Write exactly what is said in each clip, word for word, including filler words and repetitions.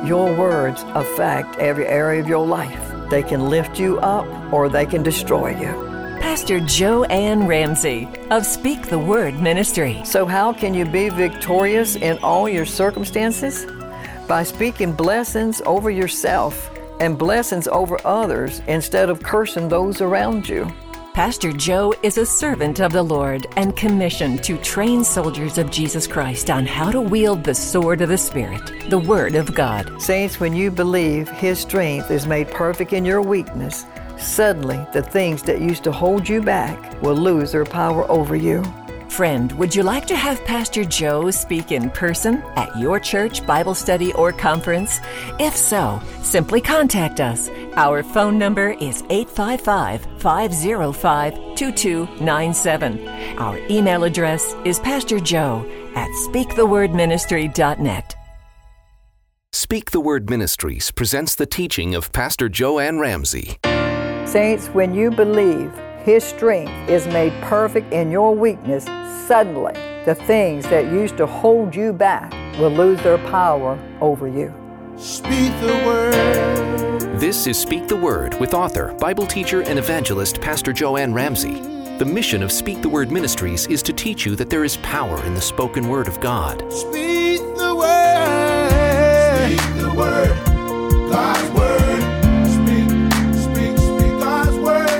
Your words affect every area of your life. They can lift you up or they can destroy you. Pastor Joanne Ramsey of Speak the Word Ministry. So how can you be victorious in all your circumstances? By speaking blessings over yourself and blessings over others instead of cursing those around you. Pastor Joe is a servant of the Lord and commissioned to train soldiers of Jesus Christ on how to wield the sword of the Spirit, the Word of God. Saints, when you believe His strength is made perfect in your weakness, suddenly the things that used to hold you back will lose their power over you. Friend, would you like to have Pastor Joe speak in person at your church, Bible study, or conference? If so, simply contact us. Our phone number is eight five five, five oh five, two two nine seven. Our email address is pastorjoe at speak the word ministry dot net. Speak the Word Ministries presents the teaching of Pastor Joanne Ramsey. Saints, when you believe His strength is made perfect in your weakness, suddenly the things that used to hold you back will lose their power over you. Speak the Word. This is Speak the Word with author, Bible teacher, and evangelist Pastor Joanne Ramsey. The mission of Speak the Word Ministries is to teach you that there is power in the spoken Word of God. Speak the Word. Speak the Word. God's Word. Speak, speak, speak God's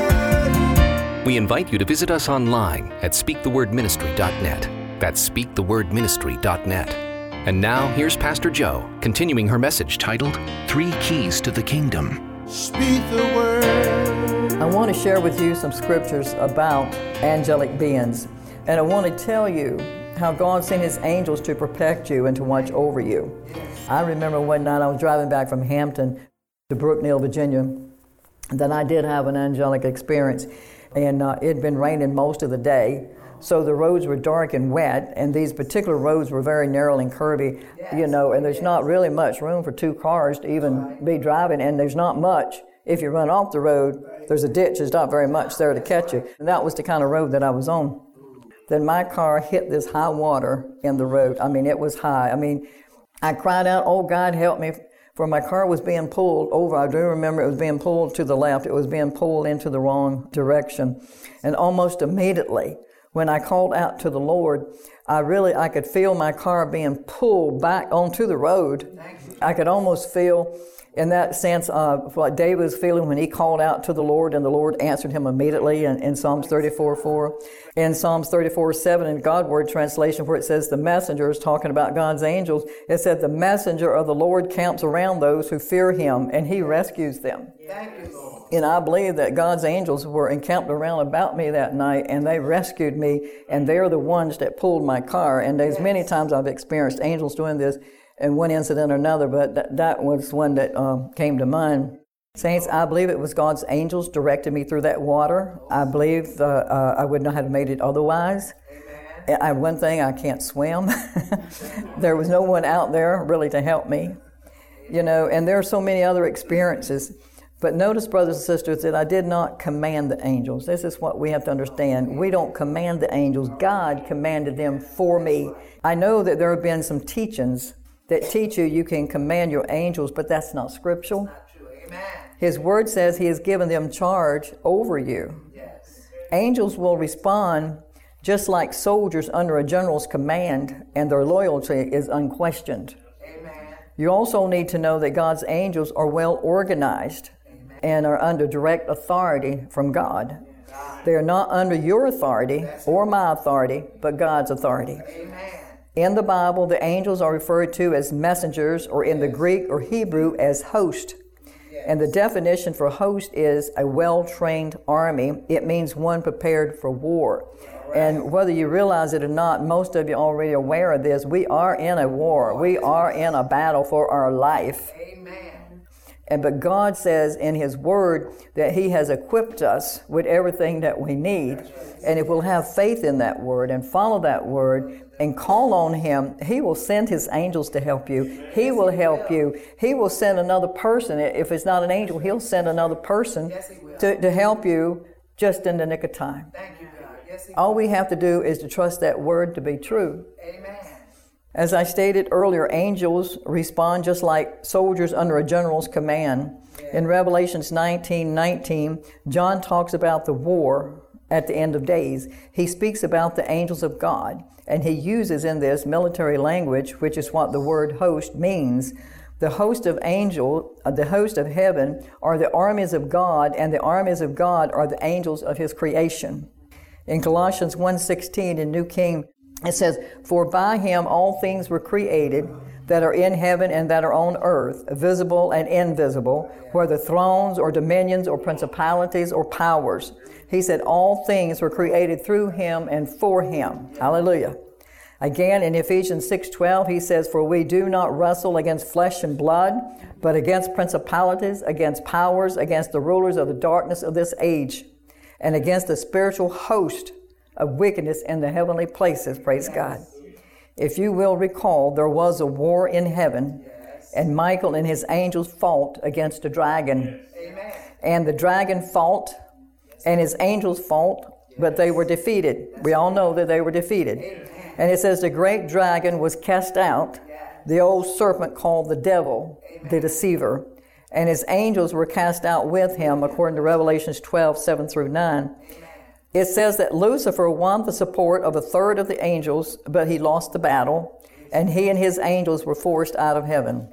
Word. We invite you to visit us online at speak the word ministry dot net. That's speak the word ministry dot net. And now, here's Pastor Joe, continuing her message titled, Three Keys to the Kingdom. Speak the Word. I want to share with you some scriptures about angelic beings. And I want to tell you how God sent His angels to protect you and to watch over you. I remember one night I was driving back from Hampton to Brookneal, Virginia, and then I did have an angelic experience. And uh, it had been raining most of the day. So the roads were dark and wet, and these particular roads were very narrow and curvy, yes, you know, and there's yes. not really much room for two cars to even right. be driving, and there's not much. If you run off the road, right. there's a ditch, there's not very much there to catch you. And that was the kind of road that I was on. Then my car hit this high water in the road. I mean, it was high. I mean, I cried out, oh, God, help me, for my car was being pulled over. I do remember it was being pulled to the left. It was being pulled into the wrong direction. And almost immediately, when I called out to the Lord, I really, I could feel my car being pulled back onto the road. I could almost feel, in that sense, uh, what David was feeling when he called out to the Lord, and the Lord answered him immediately in, in Psalms thirty-four four. In Psalms thirty-four seven, in God Word translation, where it says the messenger is talking about God's angels, it said the messenger of the Lord camps around those who fear Him, and He rescues them. Thank you, Lord. And I believe that God's angels were encamped around about me that night, and they rescued me, and they're the ones that pulled my car. And there's yes. many times I've experienced angels doing this in one incident or another, but th- that was one that uh, came to mind. Saints, I believe it was God's angels directed me through that water. I believe uh, uh, I would not have made it otherwise. Amen. I, one thing, I can't swim. There was no one out there really to help me. You know, and there are so many other experiences. But notice, brothers and sisters, that I did not command the angels. This is what we have to understand. We don't command the angels. God commanded them for me. I know that there have been some teachings that teach you you can command your angels, but that's not scriptural. Not true. Amen. His word says He has given them charge over you. Yes. Angels will respond just like soldiers under a general's command, and their loyalty is unquestioned. Amen. You also need to know that God's angels are well organized and are under direct authority from God. They are not under your authority or my authority, but God's authority. Amen. In the Bible, the angels are referred to as messengers, or in the Greek or Hebrew as host. And the definition for host is a well-trained army. It means one prepared for war. And whether you realize it or not, most of you are already aware of this. We are in a war. We are in a battle for our life. Amen. And but God says in His Word that He has equipped us with everything that we need. And if we'll have faith in that Word and follow that Word and call on Him, He will send His angels to help you. He will help you. He will send another person. If it's not an angel, He'll send another person to, to help you just in the nick of time. Thank you, God. Yes, He All we have to do is to trust that Word to be true. Amen. As I stated earlier, angels respond just like soldiers under a general's command. In Revelations nineteen nineteen, John talks about the war at the end of days. He speaks about the angels of God, and he uses in this military language, which is what the word host means. The host of angel, uh, the host of heaven are the armies of God, and the armies of God are the angels of his creation. In Colossians one sixteen in New King, it says, "For by him all things were created that are in heaven and that are on earth, visible and invisible, whether thrones or dominions or principalities or powers." He said all things were created through him and for him. Hallelujah. Again, in Ephesians six twelve, he says, "For we do not wrestle against flesh and blood, but against principalities, against powers, against the rulers of the darkness of this age, and against the spiritual host of wickedness in the heavenly places." Praise God. If you will recall, there was a war in heaven, and Michael and his angels fought against a dragon. Amen. And the dragon fought, and his angels fought, but they were defeated. We all know that they were defeated. Amen. And it says the great dragon was cast out, the old serpent called the devil, the deceiver, and his angels were cast out with him, according to Revelations twelve, seven through nine. It says that Lucifer won the support of a third of the angels, but he lost the battle, and he and his angels were forced out of heaven.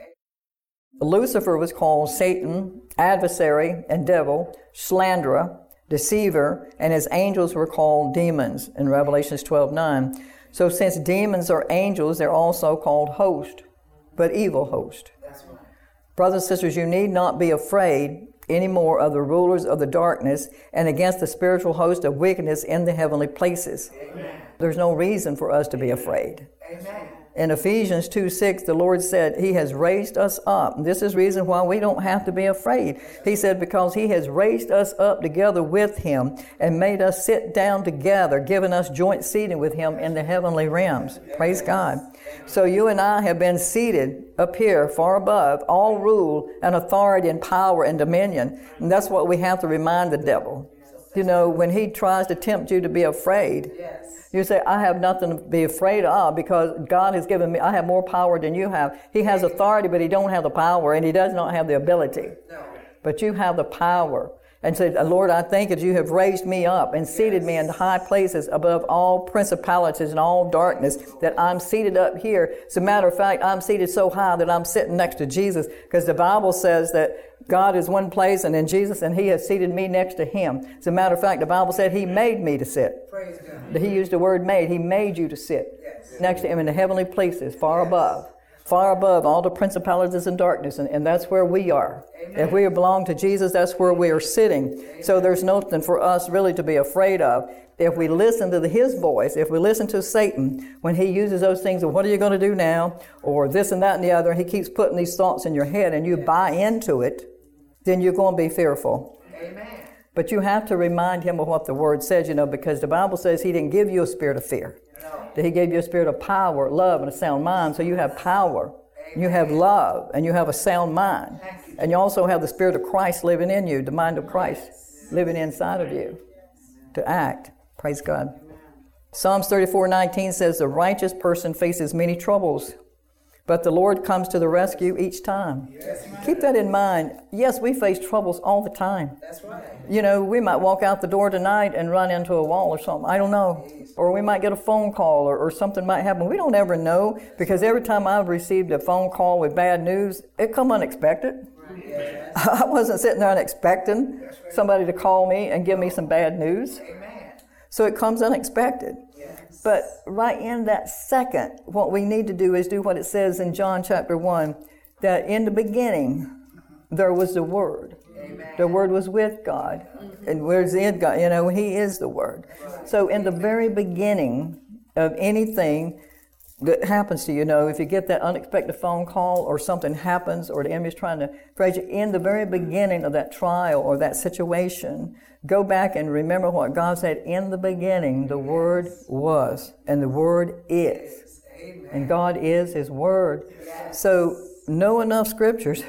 Lucifer was called Satan, adversary and devil, slanderer, deceiver, and his angels were called demons in Revelations twelve nine. So since demons are angels, they're also called host, but evil host. That's right. Brothers and sisters, you need not be afraid anymore of the rulers of the darkness and against the spiritual host of wickedness in the heavenly places. Amen. There's no reason for us to be afraid. Amen. In Ephesians two six, the Lord said he has raised us up. And this is the reason why we don't have to be afraid. He said because he has raised us up together with him and made us sit down together, giving us joint seating with him in the heavenly realms. Praise God. So you and I have been seated up here far above all rule and authority and power and dominion. And that's what we have to remind the devil. You know, when he tries to tempt you to be afraid, you say, I have nothing to be afraid of because God has given me, I have more power than you have. He has authority, but he don't have the power, and he does not have the ability. But you have the power. And said, Lord, I thank you that you have raised me up and seated me in high places above all principalities and all darkness, that I'm seated up here. As a matter of fact, I'm seated so high that I'm sitting next to Jesus, because the Bible says that God is one place and in Jesus, and he has seated me next to him. As a matter of fact, the Bible said he made me to sit. Praise God. He used the word made. He made you to sit yes. next to him in the heavenly places, far yes. above. Far above all the principalities and darkness, and, and that's where we are. Amen. If we belong to Jesus, that's where we are sitting. Amen. So there's nothing for us really to be afraid of. If we listen to the, his voice, if we listen to Satan, when he uses those things of what are you going to do now, or this and that and the other, and he keeps putting these thoughts in your head and you yes. buy into it, then you're going to be fearful. Amen. But you have to remind him of what the word says, you know, because the Bible says he didn't give you a spirit of fear. That he gave you a spirit of power, love, and a sound mind. So you have power, Amen. You have love, and you have a sound mind. You. And you also have the Spirit of Christ living in you, the mind of Christ yes. living inside of you to act. Praise God. Amen. Psalms thirty-four nineteen says, the righteous person faces many troubles, but the Lord comes to the rescue each time. Yes, keep that in mind. Yes, we face troubles all the time. That's right. You know, we might walk out the door tonight and run into a wall or something. I don't know. Or we might get a phone call or, or something might happen. We don't ever know, because every time I've received a phone call with bad news, it come unexpected. Yes. I wasn't sitting there expecting somebody to call me and give me some bad news. Amen. So it comes unexpected. Yes. But right in that second, what we need to do is do what it says in John chapter one, that in the beginning there was the Word. Amen. The Word was with God. Mm-hmm. And where's in God? You know, he is the Word. Right. So in the very beginning of anything that happens to you, you know, if you get that unexpected phone call or something happens or the enemy's trying to phrase you, in the very beginning of that trial or that situation, go back and remember what God said. In the beginning, the Word was, and the Word is. Amen. And God is his Word. Yes. So know enough scriptures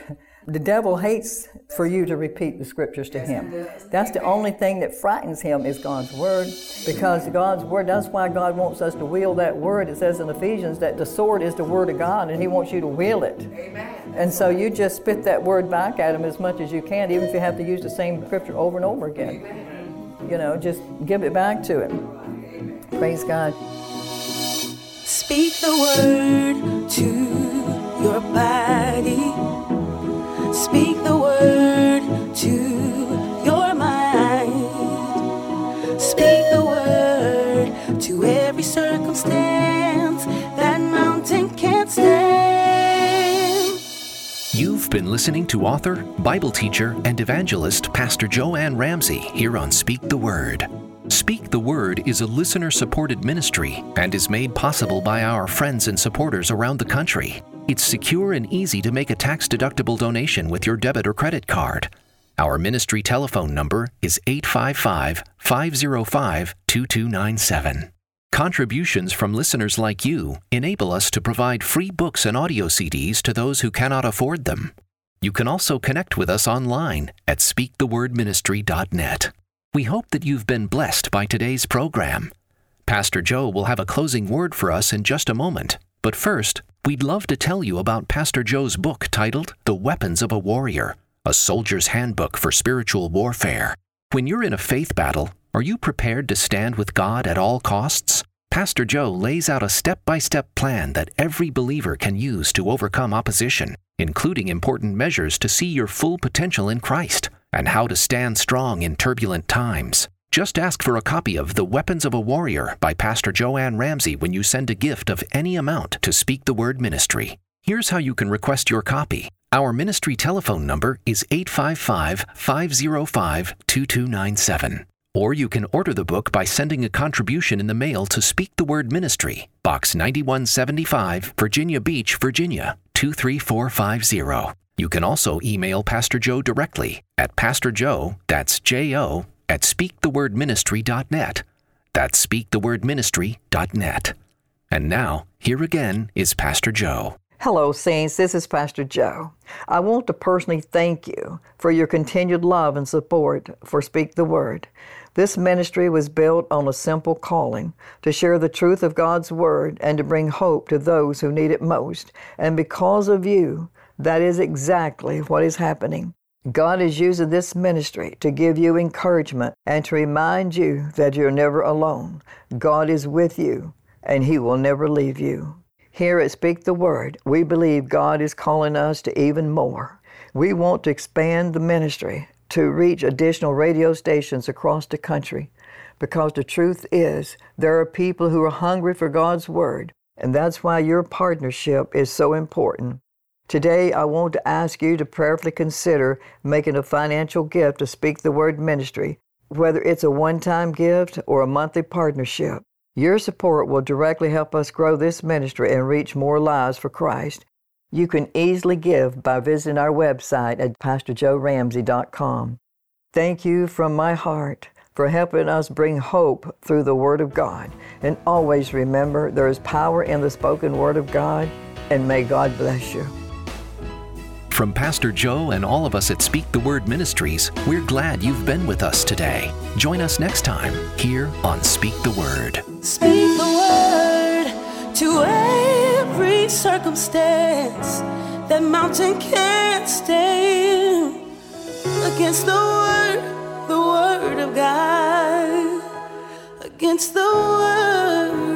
The devil hates for you to repeat the scriptures to him. That's the only thing that frightens him is God's word, because God's word, that's why God wants us to wield that word. It says in Ephesians that the sword is the word of God, and he wants you to wield it. Amen. And so you just spit that word back at him as much as you can, even if you have to use the same scripture over and over again. Amen. You know, just give it back to him. Amen. Praise God. Speak the word to your body. Speak the word to your mind. Speak the word to every circumstance that mountain can't stand. You've been listening to author, Bible teacher, and evangelist Pastor Joanne Ramsey here on Speak the Word. Speak the Word is a listener-supported ministry and is made possible by our friends and supporters around the country. It's secure and easy to make a tax-deductible donation with your debit or credit card. Our ministry telephone number is eight five five, five zero five, two two nine seven. Contributions from listeners like you enable us to provide free books and audio C Ds to those who cannot afford them. You can also connect with us online at speak the word ministry dot net. We hope that you've been blessed by today's program. Pastor Joe will have a closing word for us in just a moment, but first, we'd love to tell you about Pastor Joe's book titled The Weapons of a Warrior, a soldier's handbook for spiritual warfare. When you're in a faith battle, are you prepared to stand with God at all costs? Pastor Joe lays out a step-by-step plan that every believer can use to overcome opposition, including important measures to see your full potential in Christ and how to stand strong in turbulent times. Just ask for a copy of The Weapons of a Warrior by Pastor Joanne Ramsey when you send a gift of any amount to Speak the Word Ministry. Here's how you can request your copy. Our ministry telephone number is eight five five, five zero five, two two nine seven. Or you can order the book by sending a contribution in the mail to Speak the Word Ministry, Box ninety-one seventy-five, Virginia Beach, Virginia, two three four five zero. You can also email Pastor Joe directly at Pastor Joe, that's J O, at speak the word ministry dot net. That's speak the word ministry dot net. And now, here again is Pastor Joe. Hello, Saints. This is Pastor Joe. I want to personally thank you for your continued love and support for Speak the Word. This ministry was built on a simple calling to share the truth of God's Word and to bring hope to those who need it most. And because of you, that is exactly what is happening. God is using this ministry to give you encouragement and to remind you that you're never alone. God is with you, and He will never leave you. Here at Speak the Word, we believe God is calling us to even more. We want to expand the ministry to reach additional radio stations across the country, because the truth is there are people who are hungry for God's Word, and that's why your partnership is so important. Today, I want to ask you to prayerfully consider making a financial gift to Speak the Word Ministry, whether it's a one-time gift or a monthly partnership. Your support will directly help us grow this ministry and reach more lives for Christ. You can easily give by visiting our website at pastor joe ramsey dot com. Thank you from my heart for helping us bring hope through the Word of God. And always remember, there is power in the spoken Word of God, and may God bless you. From Pastor Joe and all of us at Speak the Word Ministries, we're glad you've been with us today. Join us next time here on Speak the Word. Speak the word to every circumstance. That mountain can't stand against the word, the word of God. Against the word